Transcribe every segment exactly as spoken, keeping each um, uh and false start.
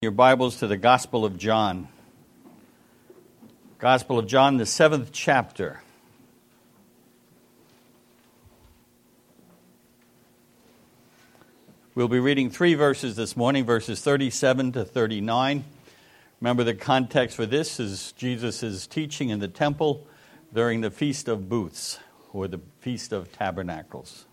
Your Bibles to the Gospel of John. Gospel of John, the seventh chapter. We'll be reading three verses this morning, verses thirty-seven to thirty-nine. Remember, the context for this is Jesus' teaching in the temple during the Feast of Booths, or the Feast of Tabernacles.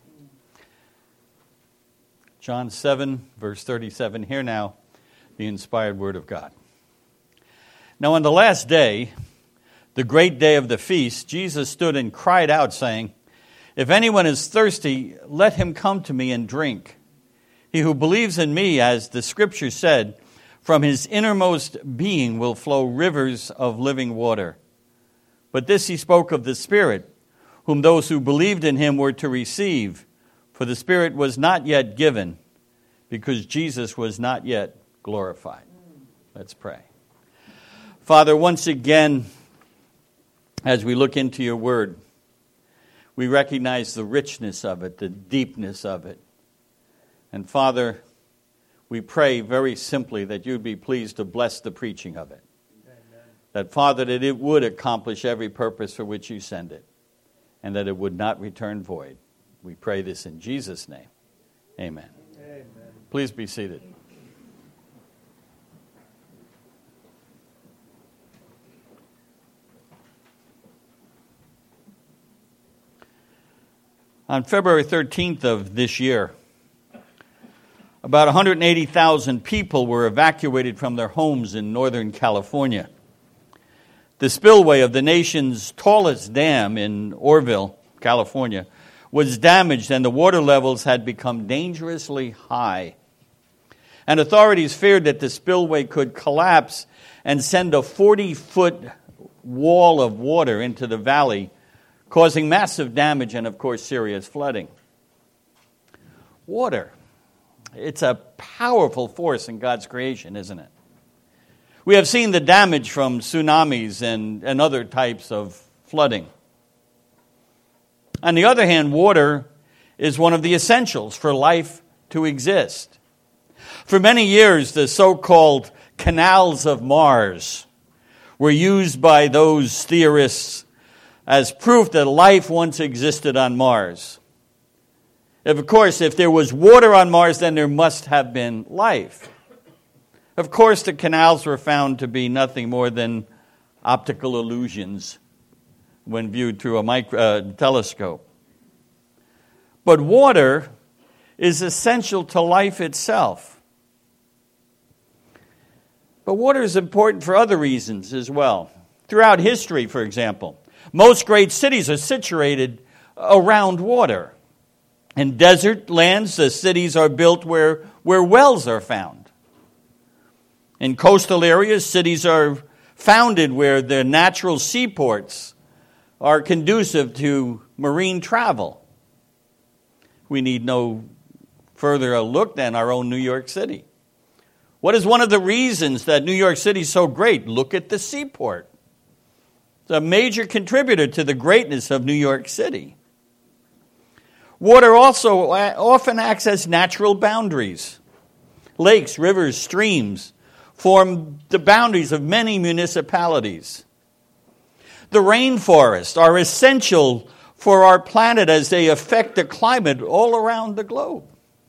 John seven, verse thirty-seven. Here now, the inspired word of God. Now on the last day, the great day of the feast, Jesus stood and cried out, saying, "If anyone is thirsty, let him come to me and drink. He who believes in me, as the Scripture said, from his innermost being will flow rivers of living water." But this he spoke of the Spirit, whom those who believed in him were to receive, for the Spirit was not yet given, because Jesus was not yet glorified. Let's pray. Father, once again, as we look into your word, we recognize the richness of it, the deepness of it. And Father, we pray very simply that you'd be pleased to bless the preaching of it. Amen. That, Father, that it would accomplish every purpose for which you send it, and that it would not return void. We pray this in Jesus' name. Amen. Amen. Please be seated. On February thirteenth of this year, about one hundred eighty thousand people were evacuated from their homes in Northern California. The spillway of the nation's tallest dam in Orville, California, was damaged and the water levels had become dangerously high. And authorities feared that the spillway could collapse and send a forty-foot wall of water into the valley, causing massive damage and, of course, serious flooding. Water, it's a powerful force in God's creation, isn't it? We have seen the damage from tsunamis and, and other types of flooding. On the other hand, water is one of the essentials for life to exist. For many years, the so-called canals of Mars were used by those theorists as proof that life once existed on Mars. Of course, if there was water on Mars, then there must have been life. Of course, the canals were found to be nothing more than optical illusions when viewed through a micro, uh, telescope. But water is essential to life itself. But water is important for other reasons as well. Throughout history, for example, most great cities are situated around water. In desert lands, the cities are built where, where wells are found. In coastal areas, cities are founded where the natural seaports are conducive to marine travel. We need no further a look than our own New York City. What is one of the reasons that New York City is so great? Look at the seaport. It's a major contributor to the greatness of New York City. Water also often acts as natural boundaries. Lakes, rivers, streams form the boundaries of many municipalities. The rainforests are essential for our planet as they affect the climate all around the globe.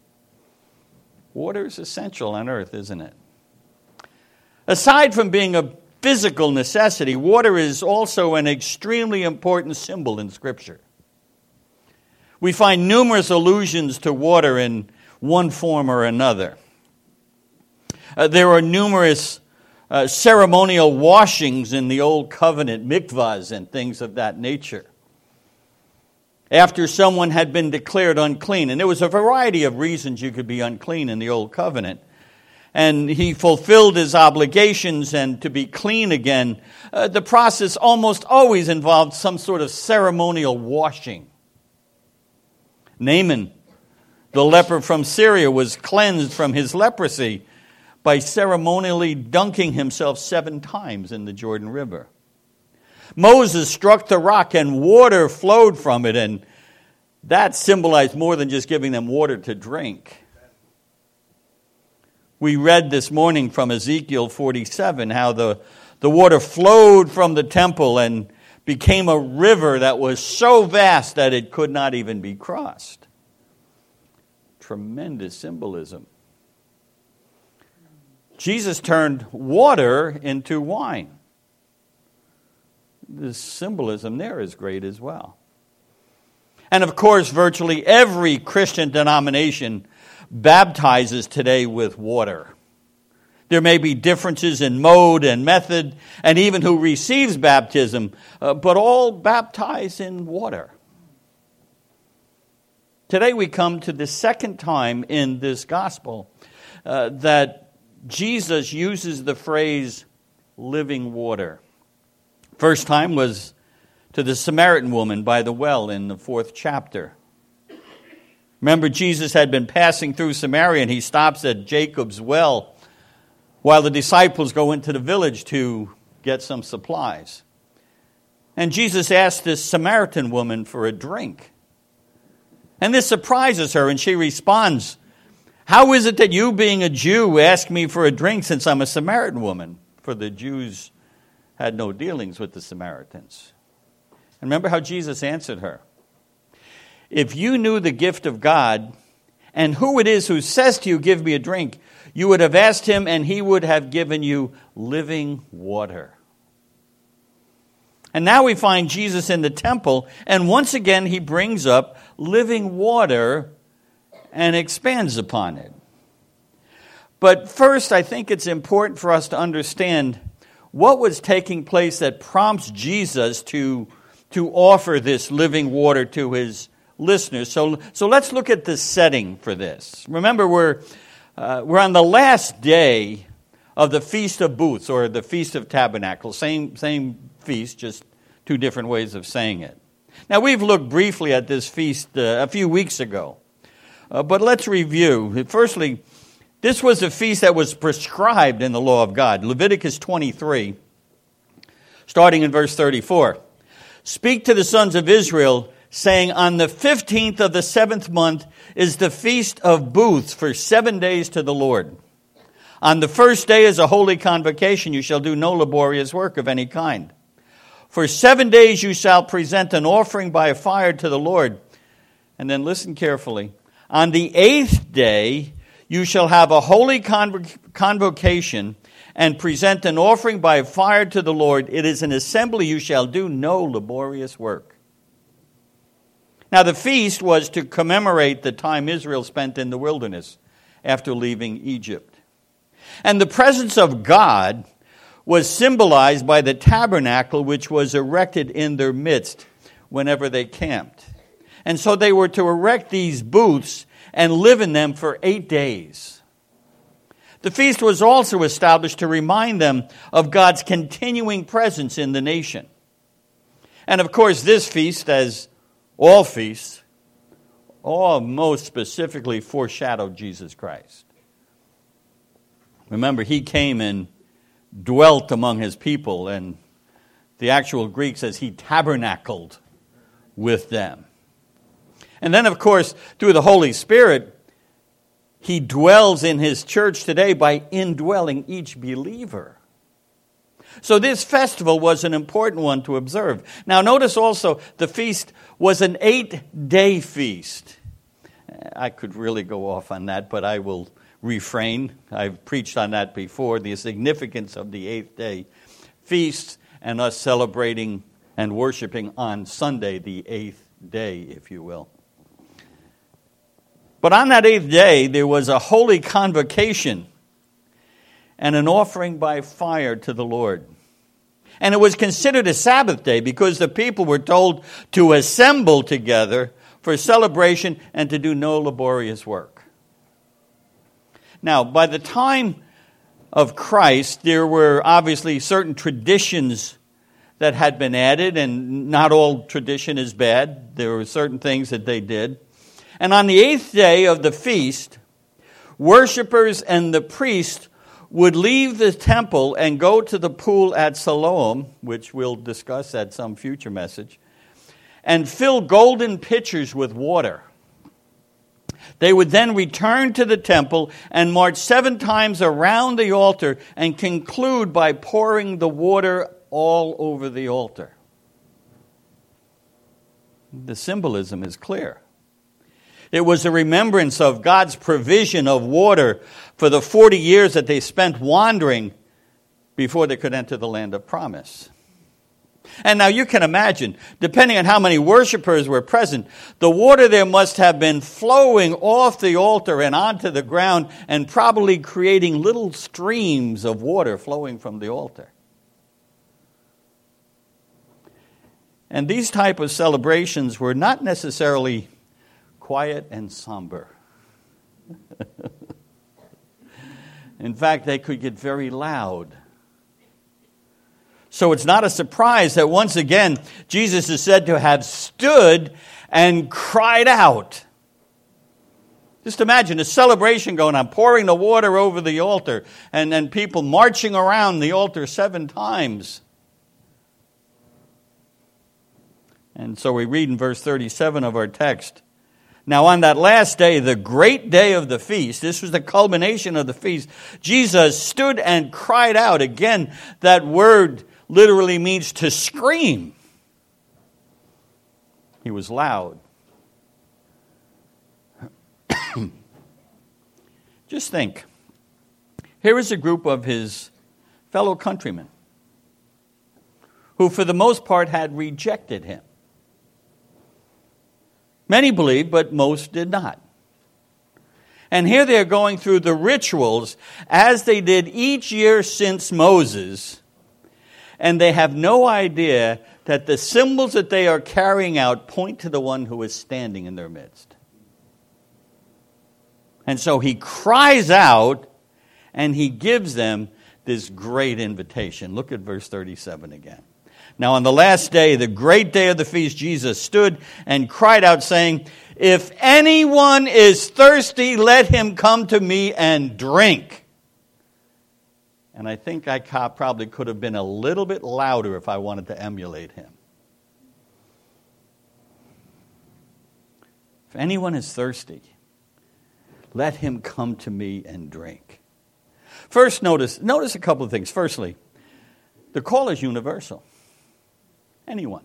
Water is essential on Earth, isn't it? Aside from being a physical necessity, water is also an extremely important symbol in Scripture. We find numerous allusions to water in one form or another. Uh, there are numerous uh, ceremonial washings in the Old Covenant, mikvahs and things of that nature, after someone had been declared unclean. And there was a variety of reasons you could be unclean in the Old Covenant. And he fulfilled his obligations, and to be clean again, uh, the process almost always involved some sort of ceremonial washing. Naaman, the leper from Syria, was cleansed from his leprosy by ceremonially dunking himself seven times in the Jordan River. Moses struck the rock and water flowed from it, and that symbolized more than just giving them water to drink. We read this morning from Ezekiel forty-seven how the, the water flowed from the temple and became a river that was so vast that it could not even be crossed. Tremendous symbolism. Jesus turned water into wine. The symbolism there is great as well. And of course, virtually every Christian denomination baptizes today with water. There may be differences in mode and method, and even who receives baptism, uh, but all baptize in water. Today we come to the second time in this gospel uh, that Jesus uses the phrase living water. First time was to the Samaritan woman by the well in the fourth chapter. Remember, Jesus had been passing through Samaria and he stops at Jacob's well while the disciples go into the village to get some supplies. And Jesus asked this Samaritan woman for a drink. And this surprises her, and she responds, "How is it that you, being a Jew, ask me for a drink since I'm a Samaritan woman?" For the Jews had no dealings with the Samaritans. And remember how Jesus answered her. "If you knew the gift of God and who it is who says to you, 'Give me a drink,' you would have asked him and he would have given you living water." And now we find Jesus in the temple, and once again he brings up living water and expands upon it. But first, I think it's important for us to understand what was taking place that prompts Jesus to, to offer this living water to his listeners. So, so let's look at the setting for this. Remember, we're, uh, we're on the last day of the Feast of Booths, or the Feast of Tabernacles. Same, same feast, just two different ways of saying it. Now, we've looked briefly at this feast uh, a few weeks ago. Uh, but let's review. Firstly, this was a feast that was prescribed in the law of God. Leviticus twenty-three, starting in verse thirty-four. "Speak to the sons of Israel, saying, on the fifteenth of the seventh month is the Feast of Booths for seven days to the Lord. On the first day is a holy convocation. You shall do no laborious work of any kind. For seven days you shall present an offering by fire to the Lord." And then listen carefully. "On the eighth day you shall have a holy convocation and present an offering by fire to the Lord. It is an assembly. You shall do no laborious work." Now the feast was to commemorate the time Israel spent in the wilderness after leaving Egypt. And the presence of God was symbolized by the tabernacle which was erected in their midst whenever they camped. And so they were to erect these booths and live in them for eight days. The feast was also established to remind them of God's continuing presence in the nation. And of course, this feast, as all feasts, all most specifically foreshadowed Jesus Christ. Remember, he came and dwelt among his people, and the actual Greek says he tabernacled with them. And then, of course, through the Holy Spirit, he dwells in his church today by indwelling each believer. So this festival was an important one to observe. Now notice also the feast was an eight-day feast. I could really go off on that, but I will refrain. I've preached on that before, the significance of the eighth day feast and us celebrating and worshiping on Sunday, the eighth day, if you will. But on that eighth day, there was a holy convocation and an offering by fire to the Lord. And it was considered a Sabbath day because the people were told to assemble together for celebration and to do no laborious work. Now, by the time of Christ, there were obviously certain traditions that had been added, and not all tradition is bad. There were certain things that they did. And on the eighth day of the feast, worshipers and the priest would leave the temple and go to the pool at Siloam, which we'll discuss at some future message, and fill golden pitchers with water. They would then return to the temple and march seven times around the altar and conclude by pouring the water all over the altar. The symbolism is clear. It was a remembrance of God's provision of water for the forty years that they spent wandering before they could enter the land of promise. And now you can imagine, depending on how many worshipers were present, the water there must have been flowing off the altar and onto the ground and probably creating little streams of water flowing from the altar. And these type of celebrations were not necessarily quiet and somber. In fact, they could get very loud. So it's not a surprise that once again, Jesus is said to have stood and cried out. Just imagine a celebration going on, pouring the water over the altar, and then people marching around the altar seven times. And so we read in verse thirty-seven of our text, now on that last day, the great day of the feast, this was the culmination of the feast, Jesus stood and cried out. Again, that word literally means to scream. He was loud. Just think, here is a group of his fellow countrymen who for the most part had rejected him. Many believed, but most did not. And here they are going through the rituals as they did each year since Moses, and they have no idea that the symbols that they are carrying out point to the one who is standing in their midst. And so he cries out, and he gives them this great invitation. Look at verse thirty-seven again. Now on the last day, the great day of the feast, Jesus stood and cried out, saying, if anyone is thirsty, let him come to me and drink. And I think I probably could have been a little bit louder if I wanted to emulate him. If anyone is thirsty, let him come to me and drink. First, notice, notice a couple of things. Firstly, the call is universal. Anyone.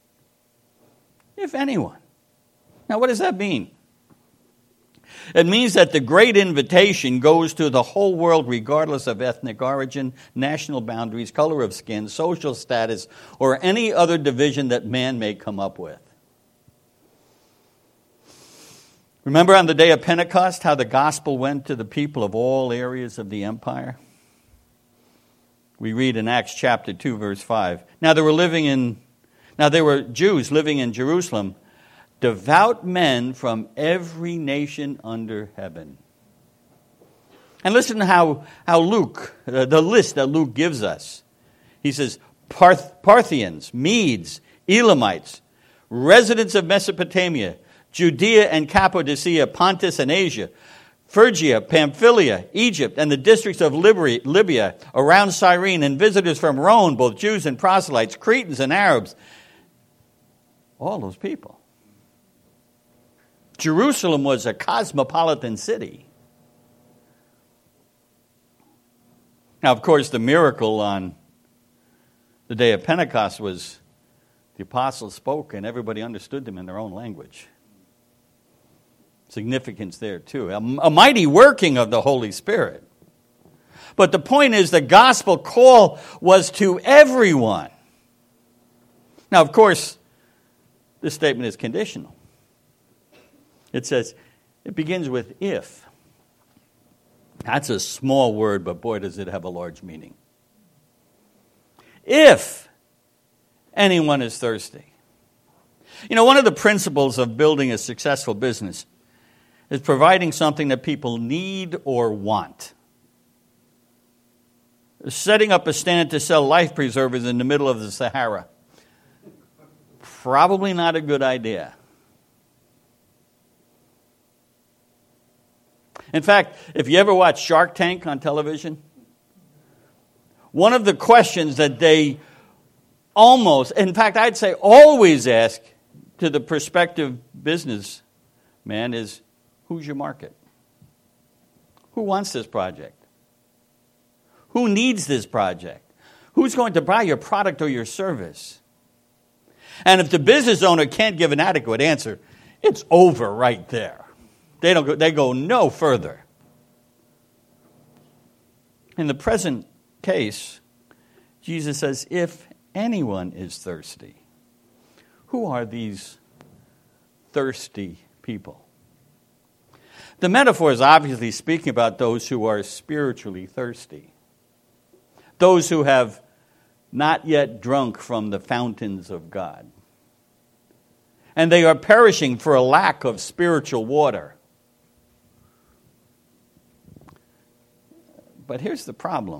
If anyone. Now, what does that mean? It means that the great invitation goes to the whole world regardless of ethnic origin, national boundaries, color of skin, social status, or any other division that man may come up with. Remember on the day of Pentecost how the gospel went to the people of all areas of the empire? We read in Acts chapter two, verse five. Now they were living in Now there were Jews living in Jerusalem, devout men from every nation under heaven. And listen to how, how Luke, uh, the list that Luke gives us. He says, Parth- Parthians, Medes, Elamites, residents of Mesopotamia, Judea and Cappadocia, Pontus and Asia, Phrygia, Pamphylia, Egypt, and the districts of Libya around Cyrene, and visitors from Rome, both Jews and proselytes, Cretans and Arabs. All those people. Jerusalem was a cosmopolitan city. Now, of course, the miracle on the day of Pentecost was the apostles spoke and everybody understood them in their own language. Significance there, too. A, a mighty working of the Holy Spirit. But the point is, the gospel call was to everyone. Now, of course, this statement is conditional. It says, it begins with if. That's a small word, but boy, does it have a large meaning. If anyone is thirsty. You know, one of the principles of building a successful business is providing something that people need or want. Setting up a stand to sell life preservers in the middle of the Sahara. Probably not a good idea. In fact, if you ever watch Shark Tank on television, one of the questions that they almost, in fact, I'd say always ask to the prospective businessman is, Who's your market? Who wants this project? Who needs this project? Who's going to buy your product or your service? And if the business owner can't give an adequate answer, it's over right there. They don't go, they go no further. In the present case, Jesus says, if anyone is thirsty, who are these thirsty people? The metaphor is obviously speaking about those who are spiritually thirsty. Those who have not yet drunk from the fountains of God. And they are perishing for a lack of spiritual water. But here's the problem.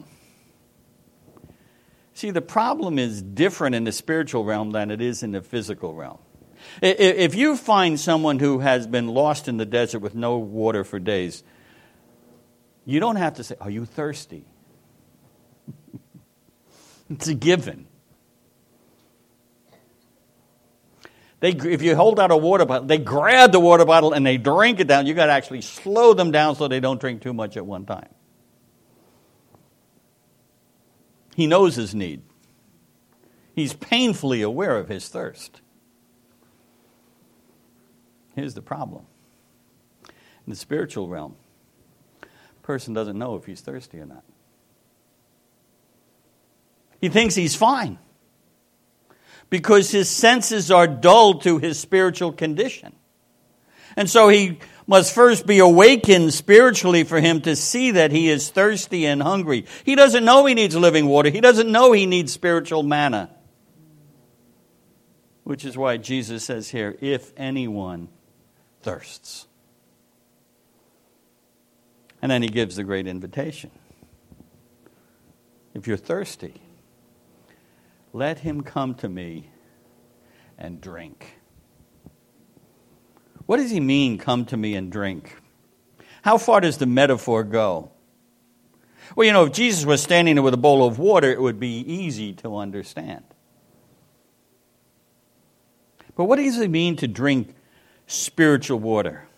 See, the problem is different in the spiritual realm than it is in the physical realm. If you find someone who has been lost in the desert with no water for days, you don't have to say, are you thirsty? It's a given. They, if you hold out a water bottle, they grab the water bottle and they drink it down. You've got to actually slow them down so they don't drink too much at one time. He knows his need. He's painfully aware of his thirst. Here's the problem. In the spiritual realm, a person doesn't know if he's thirsty or not. He thinks he's fine because his senses are dulled to his spiritual condition. And so he must first be awakened spiritually for him to see that he is thirsty and hungry. He doesn't know he needs living water. He doesn't know he needs spiritual manna. Which is why Jesus says here, if anyone thirsts. And then he gives the great invitation. If you're thirsty, let him come to me and drink. What does he mean, come to me and drink? How far does the metaphor go? Well, you know, if Jesus was standing there with a bowl of water, it would be easy to understand. But what does it mean to drink spiritual water?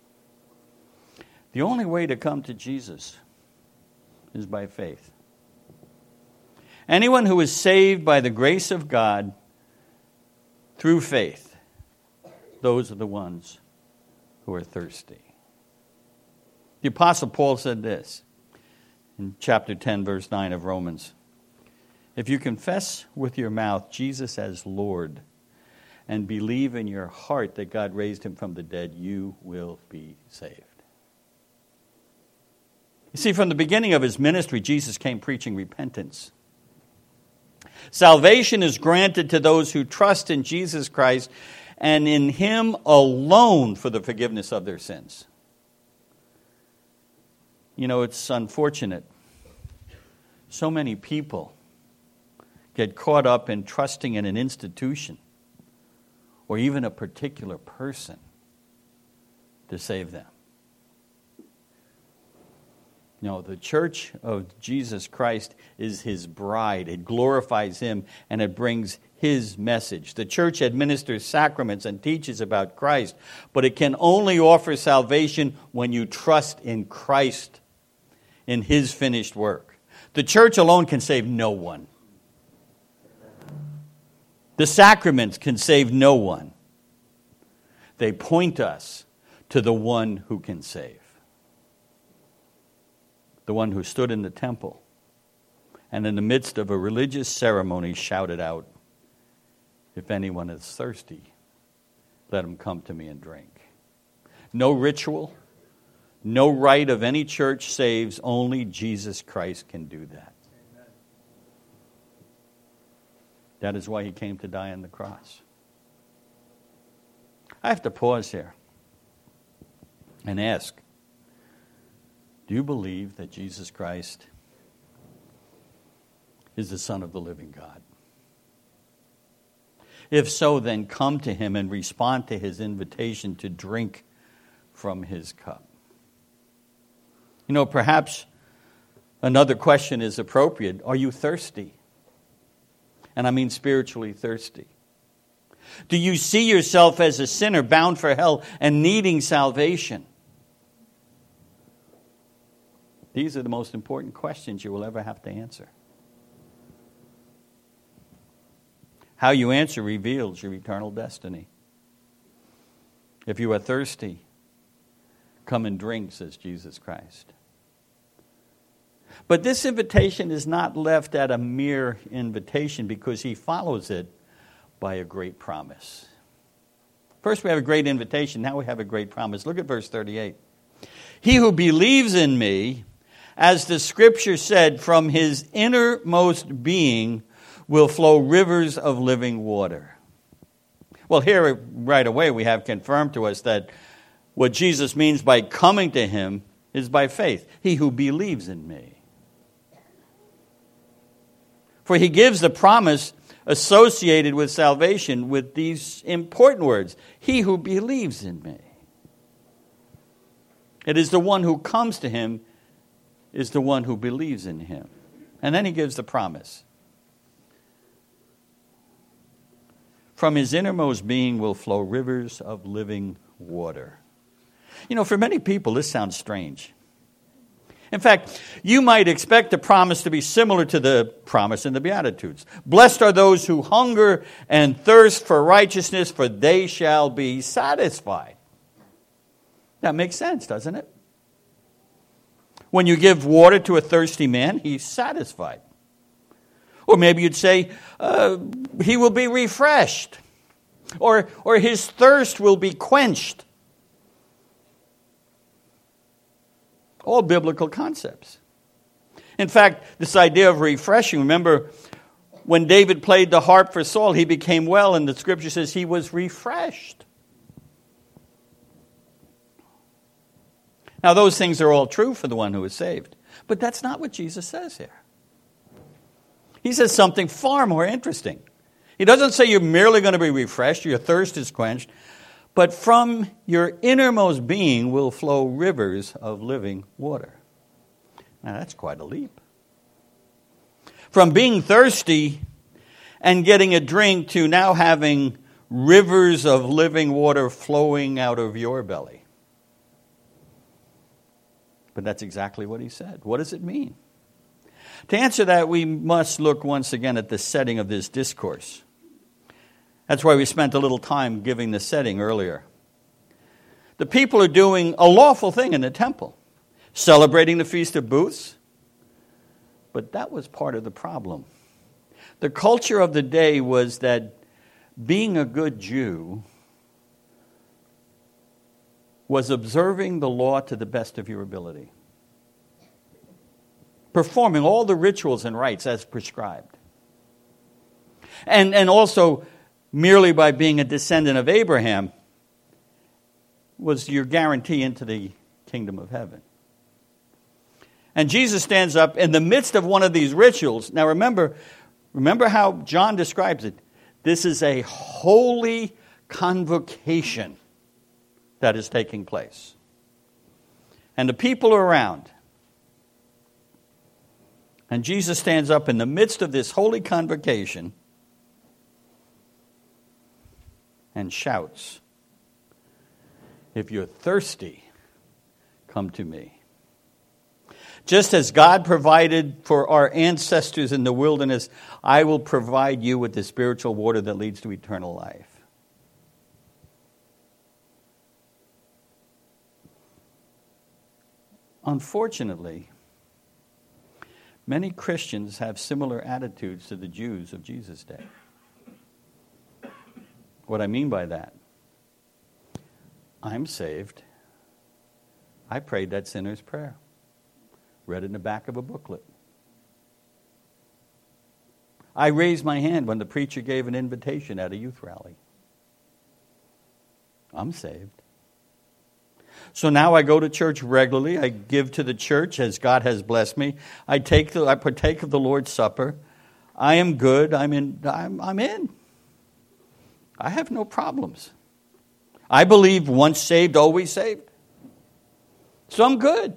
The only way to come to Jesus is by faith. Anyone who is saved by the grace of God through faith, those are the ones who are thirsty. The Apostle Paul said this in chapter ten, verse nine of Romans. If you confess with your mouth Jesus as Lord and believe in your heart that God raised him from the dead, you will be saved. You see, from the beginning of his ministry, Jesus came preaching repentance. Salvation is granted to those who trust in Jesus Christ and in him alone for the forgiveness of their sins. You know, it's unfortunate. So many people get caught up in trusting in an institution or even a particular person to save them. No, the church of Jesus Christ is his bride. It glorifies him and it brings his message. The church administers sacraments and teaches about Christ, but it can only offer salvation when you trust in Christ, in his finished work. The church alone can save no one. The sacraments can save no one. They point us to the one who can save. The one who stood in the temple and in the midst of a religious ceremony shouted out, if anyone is thirsty, let him come to me and drink. No ritual, no rite of any church saves. Only Jesus Christ can do that. Amen. That is why he came to die on the cross. I have to pause here and ask, do you believe that Jesus Christ is the Son of the living God? If so, then come to him and respond to his invitation to drink from his cup. You know, perhaps another question is appropriate. Are you thirsty? And I mean spiritually thirsty. Do you see yourself as a sinner bound for hell and needing salvation? These are the most important questions you will ever have to answer. How you answer reveals your eternal destiny. If you are thirsty, come and drink, says Jesus Christ. But this invitation is not left at a mere invitation, because he follows it by a great promise. First we have a great invitation, now we have a great promise. Look at verse thirty-eight. He who believes in me, as the scripture said, from his innermost being will flow rivers of living water. Well, here right away we have confirmed to us that what Jesus means by coming to him is by faith. He who believes in me. For he gives the promise associated with salvation with these important words. He who believes in me. It is the one who comes to him is the one who believes in him. And then he gives the promise. From his innermost being will flow rivers of living water. You know, for many people, this sounds strange. In fact, you might expect the promise to be similar to the promise in the Beatitudes. Blessed are those who hunger and thirst for righteousness, for they shall be satisfied. That makes sense, doesn't it? When you give water to a thirsty man, he's satisfied. Or maybe you'd say, uh, he will be refreshed. Or, or his thirst will be quenched. All biblical concepts. In fact, this idea of refreshing, remember when David played the harp for Saul, he became well, and the scripture says he was refreshed. Now, those things are all true for the one who is saved. But that's not what Jesus says here. He says something far more interesting. He doesn't say you're merely going to be refreshed, your thirst is quenched, but from your innermost being will flow rivers of living water. Now, that's quite a leap. From being thirsty and getting a drink to now having rivers of living water flowing out of your belly. But that's exactly what he said. What does it mean? To answer that, we must look once again at the setting of this discourse. That's why we spent a little time giving the setting earlier. The people are doing a lawful thing in the temple, celebrating the Feast of Booths. But that was part of the problem. The culture of the day was that being a good Jew was observing the law to the best of your ability, performing all the rituals and rites as prescribed. And, and also, merely by being a descendant of Abraham was your guarantee into the kingdom of heaven. And Jesus stands up in the midst of one of these rituals. Now remember, remember how John describes it. This is a holy convocation that is taking place. And the people are around. And Jesus stands up in the midst of this holy convocation and shouts, "If you're thirsty, come to me." Just as God provided for our ancestors in the wilderness, I will provide you with the spiritual water that leads to eternal life. Unfortunately, many Christians have similar attitudes to the Jews of Jesus' day. What I mean by that, I'm saved. I prayed that sinner's prayer. Read it in the back of a booklet. I raised my hand when the preacher gave an invitation at a youth rally. I'm saved. So now I go to church regularly. I give to the church as God has blessed me. I take the, I partake of the Lord's Supper. I am good. I'm in. I'm, I'm in. I have no problems. I believe once saved, always saved. So I'm good.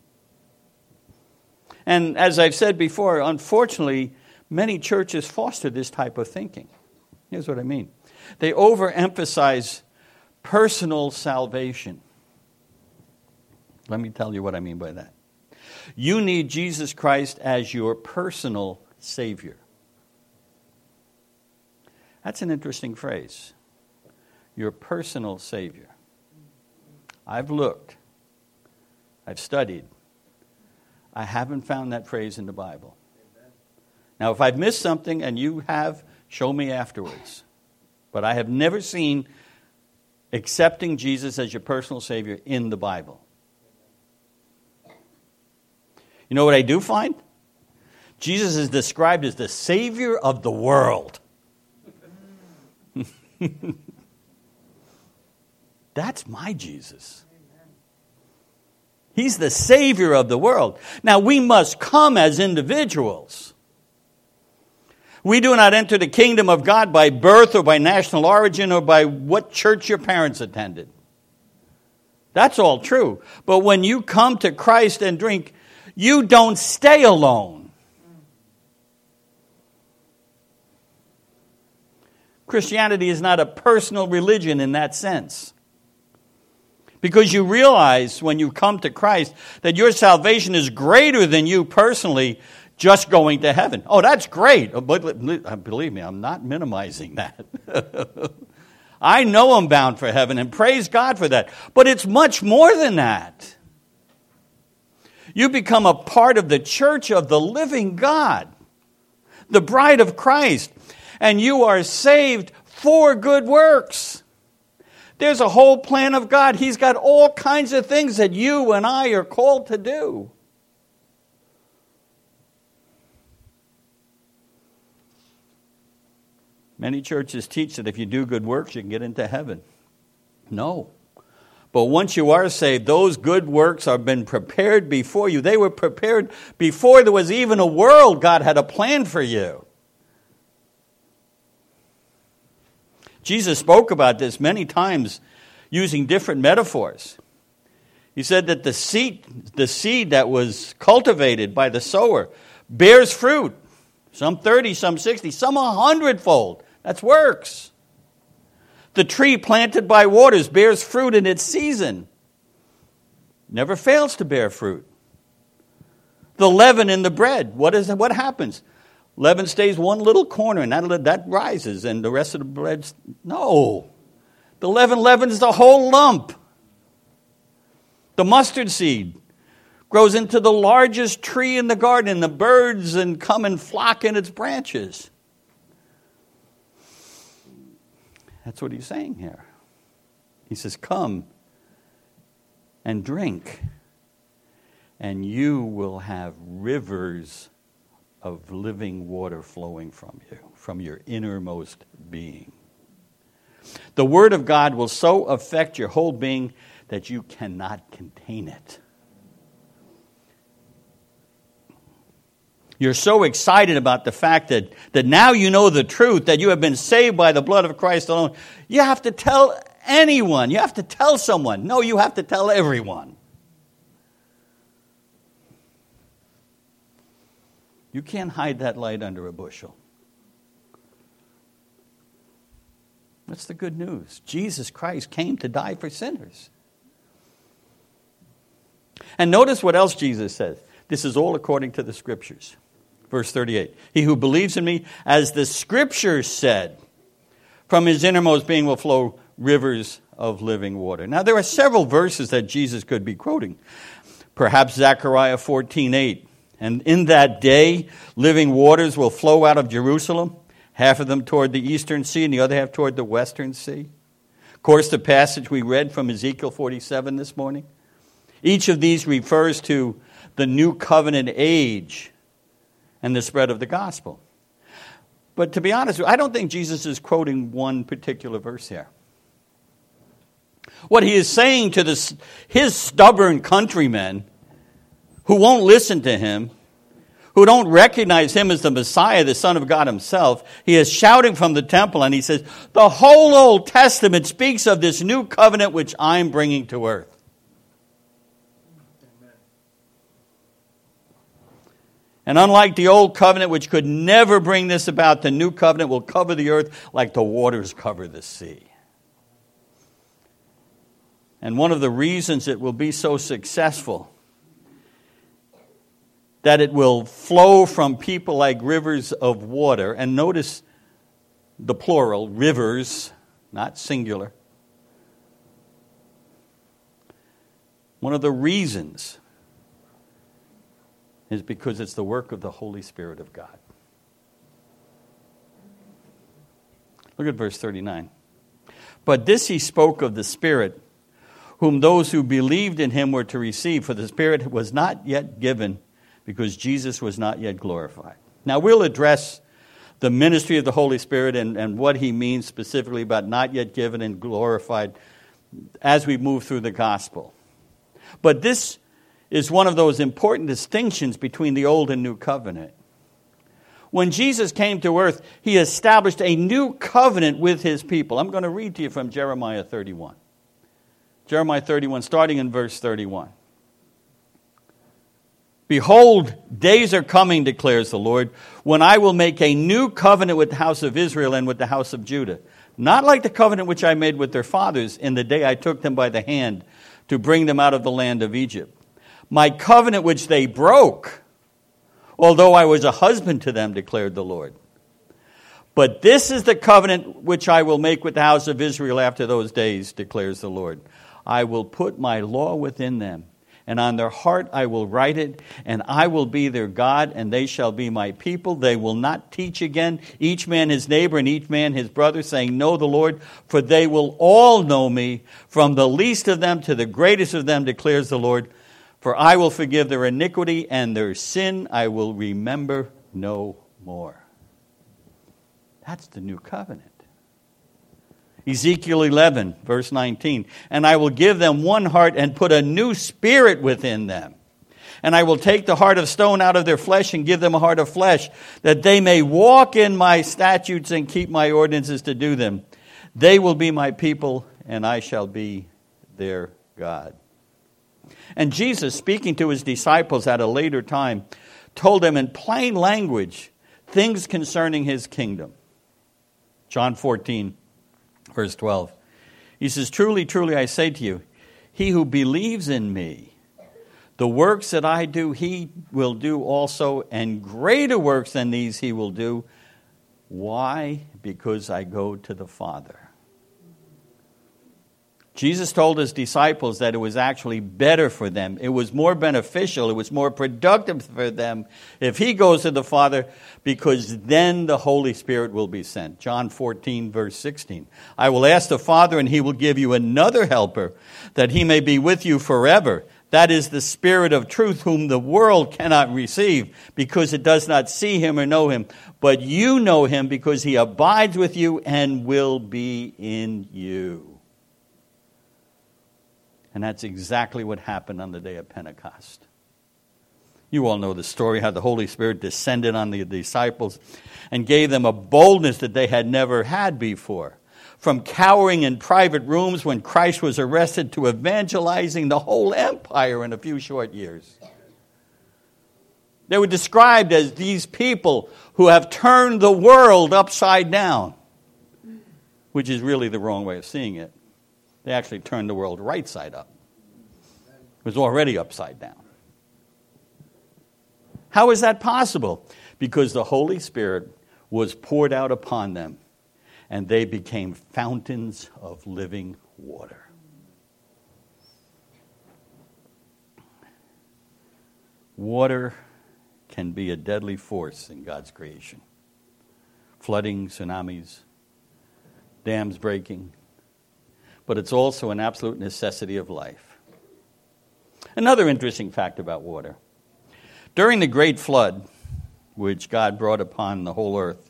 And as I've said before, unfortunately, many churches foster this type of thinking. Here's what I mean. They overemphasize personal salvation. Let me tell you what I mean by that. You need Jesus Christ as your personal Savior. That's an interesting phrase. Your personal Savior. I've looked. I've studied. I haven't found that phrase in the Bible. Now, if I've missed something and you have, show me afterwards. But I have never seen accepting Jesus as your personal Savior in the Bible. You know what I do find? Jesus is described as the Savior of the world. That's my Jesus. He's the Savior of the world. Now, we must come as individuals. We do not enter the kingdom of God by birth or by national origin or by what church your parents attended. That's all true. But when you come to Christ and drink, you don't stay alone. Christianity is not a personal religion in that sense. Because you realize when you come to Christ that your salvation is greater than you personally just going to heaven. Oh, that's great. But believe me, I'm not minimizing that. I know I'm bound for heaven, and praise God for that. But it's much more than that. You become a part of the church of the living God, the bride of Christ, and you are saved for good works. There's a whole plan of God. He's got all kinds of things that you and I are called to do. Many churches teach that if you do good works, you can get into heaven. No. But once you are saved, those good works have been prepared before you. They were prepared before there was even a world. God had a plan for you. Jesus spoke about this many times using different metaphors. He said that the seed, the seed that was cultivated by the sower bears fruit. Some thirty, some sixty, some a hundredfold. That's works. The tree planted by waters bears fruit in its season. Never fails to bear fruit. The leaven in the bread, what is what happens? Leaven stays one little corner, and that, that rises, and the rest of the bread's... No. The leaven leavens the whole lump. The mustard seed grows into the largest tree in the garden, and the birds and come and flock in its branches. That's what he's saying here. He says, come and drink, and you will have rivers of living water flowing from you, from your innermost being. The Word of God will so affect your whole being that you cannot contain it. You're so excited about the fact that, that now you know the truth, that you have been saved by the blood of Christ alone. You have to tell anyone. You have to tell someone. No, you have to tell everyone. You can't hide that light under a bushel. That's the good news. Jesus Christ came to die for sinners. And notice what else Jesus says. This is all according to the Scriptures. Verse thirty-eight. He who believes in me, as the Scriptures said, from his innermost being will flow rivers of living water. Now there are several verses that Jesus could be quoting. Perhaps Zechariah fourteen eight. And in that day, living waters will flow out of Jerusalem, half of them toward the eastern sea and the other half toward the western sea. Of course, the passage we read from Ezekiel forty-seven this morning. Each of these refers to the new covenant age and the spread of the gospel. But to be honest, I don't think Jesus is quoting one particular verse here. What he is saying to this, his stubborn countrymen who won't listen to him, who don't recognize him as the Messiah, the Son of God himself, he is shouting from the temple and he says, the whole Old Testament speaks of this new covenant which I'm bringing to earth. Amen. And unlike the Old Covenant, which could never bring this about, the new covenant will cover the earth like the waters cover the sea. And one of the reasons it will be so successful that it will flow from people like rivers of water. And notice the plural, rivers, not singular. One of the reasons is because it's the work of the Holy Spirit of God. Look at verse thirty-nine. But this he spoke of the Spirit, whom those who believed in him were to receive, for the Spirit was not yet given, because Jesus was not yet glorified. Now we'll address the ministry of the Holy Spirit and, and what he means specifically about not yet given and glorified as we move through the gospel. But this is one of those important distinctions between the Old and New Covenant. When Jesus came to earth, he established a new covenant with his people. I'm going to read to you from Jeremiah thirty-one. Jeremiah thirty-one, starting in verse thirty-one. Behold, days are coming, declares the Lord, when I will make a new covenant with the house of Israel and with the house of Judah. Not like the covenant which I made with their fathers in the day I took them by the hand to bring them out of the land of Egypt. My covenant which they broke, although I was a husband to them, declared the Lord. But this is the covenant which I will make with the house of Israel after those days, declares the Lord. I will put my law within them, and on their heart I will write it, and I will be their God, and they shall be my people. They will not teach again, each man his neighbor and each man his brother, saying, know the Lord, for they will all know me, from the least of them to the greatest of them, declares the Lord. For I will forgive their iniquity, and their sin I will remember no more. That's the new covenant. Ezekiel eleven, verse nineteen. And I will give them one heart and put a new spirit within them. And I will take the heart of stone out of their flesh and give them a heart of flesh, that they may walk in my statutes and keep my ordinances to do them. They will be my people, and I shall be their God. And Jesus, speaking to his disciples at a later time, told them in plain language things concerning his kingdom. John fourteen, verse twelve. He says, truly, truly, I say to you, he who believes in me, the works that I do, he will do also, and greater works than these he will do. Why? Because I go to the Father. Jesus told his disciples that it was actually better for them. It was more beneficial. It was more productive for them if he goes to the Father, because then the Holy Spirit will be sent. John fourteen, verse sixteen. I will ask the Father, and he will give you another helper, that he may be with you forever. That is the Spirit of truth, whom the world cannot receive, because it does not see him or know him. But you know him, because he abides with you and will be in you. And that's exactly what happened on the day of Pentecost. You all know the story, how the Holy Spirit descended on the disciples and gave them a boldness that they had never had before. From cowering in private rooms when Christ was arrested to evangelizing the whole empire in a few short years. They were described as these people who have turned the world upside down, which is really the wrong way of seeing it. They actually turned the world right side up. It was already upside down. How is that possible? Because the Holy Spirit was poured out upon them, and they became fountains of living water. Water can be a deadly force in God's creation. Flooding, tsunamis, dams breaking. But it's also an absolute necessity of life. Another interesting fact about water. During the great flood, which God brought upon the whole earth,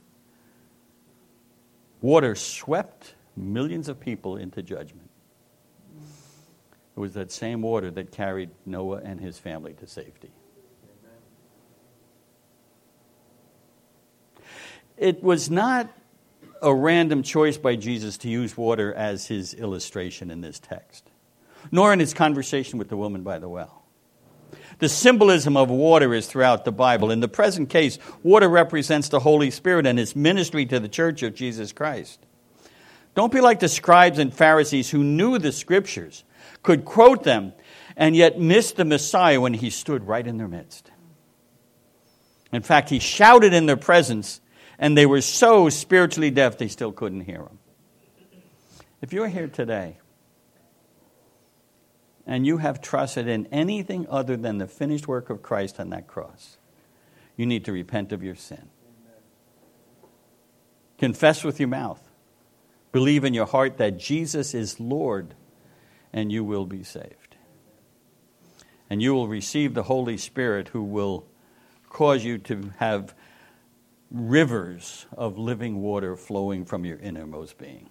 water swept millions of people into judgment. It was that same water that carried Noah and his family to safety. It was not a random choice by Jesus to use water as his illustration in this text, nor in his conversation with the woman by the well. The symbolism of water is throughout the Bible. In the present case, water represents the Holy Spirit and his ministry to the church of Jesus Christ. Don't be like the scribes and Pharisees who knew the scriptures, could quote them, and yet missed the Messiah when he stood right in their midst. In fact, he shouted in their presence, and they were so spiritually deaf they still couldn't hear him. If you're here today, and you have trusted in anything other than the finished work of Christ on that cross, you need to repent of your sin. Confess with your mouth. Believe in your heart that Jesus is Lord, and you will be saved. And you will receive the Holy Spirit, who will cause you to have rivers of living water flowing from your innermost being.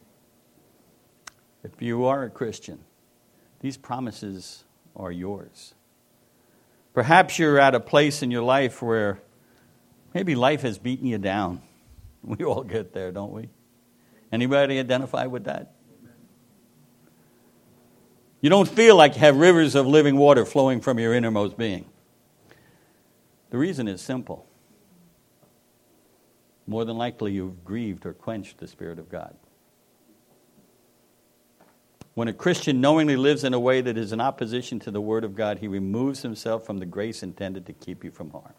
If you are a Christian, these promises are yours. Perhaps you're at a place in your life where maybe life has beaten you down. We all get there, don't we? Anybody identify with that? You don't feel like you have rivers of living water flowing from your innermost being. The reason is simple. More than likely you've grieved or quenched the Spirit of God. When a Christian knowingly lives in a way that is in opposition to the Word of God, he removes himself from the grace intended to keep you from harm.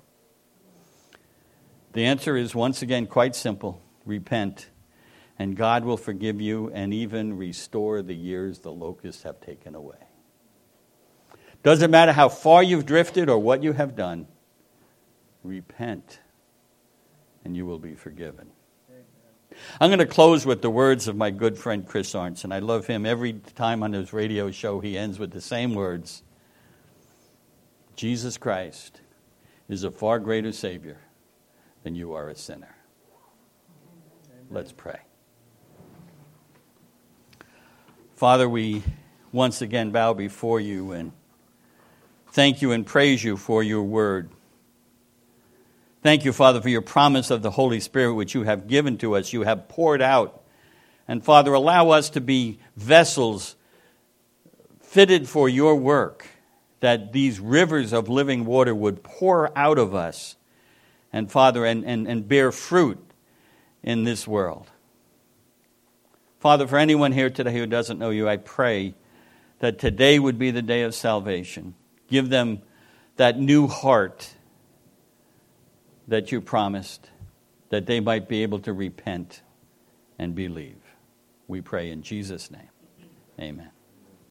The answer is, once again, quite simple. Repent, and God will forgive you and even restore the years the locusts have taken away. Doesn't matter how far you've drifted or what you have done, repent, and you will be forgiven. I'm going to close with the words of my good friend Chris Arntzen. I love him. Every time on his radio show, he ends with the same words. Jesus Christ is a far greater Savior than you are a sinner. Amen. Let's pray. Father, we once again bow before you and thank you and praise you for your word. Thank you, Father, for your promise of the Holy Spirit, which you have given to us, you have poured out. And Father, allow us to be vessels fitted for your work, that these rivers of living water would pour out of us, and Father, and, and, and bear fruit in this world. Father, for anyone here today who doesn't know you, I pray that today would be the day of salvation. Give them that new heart that you promised, that they might be able to repent and believe. We pray in Jesus' name. Amen.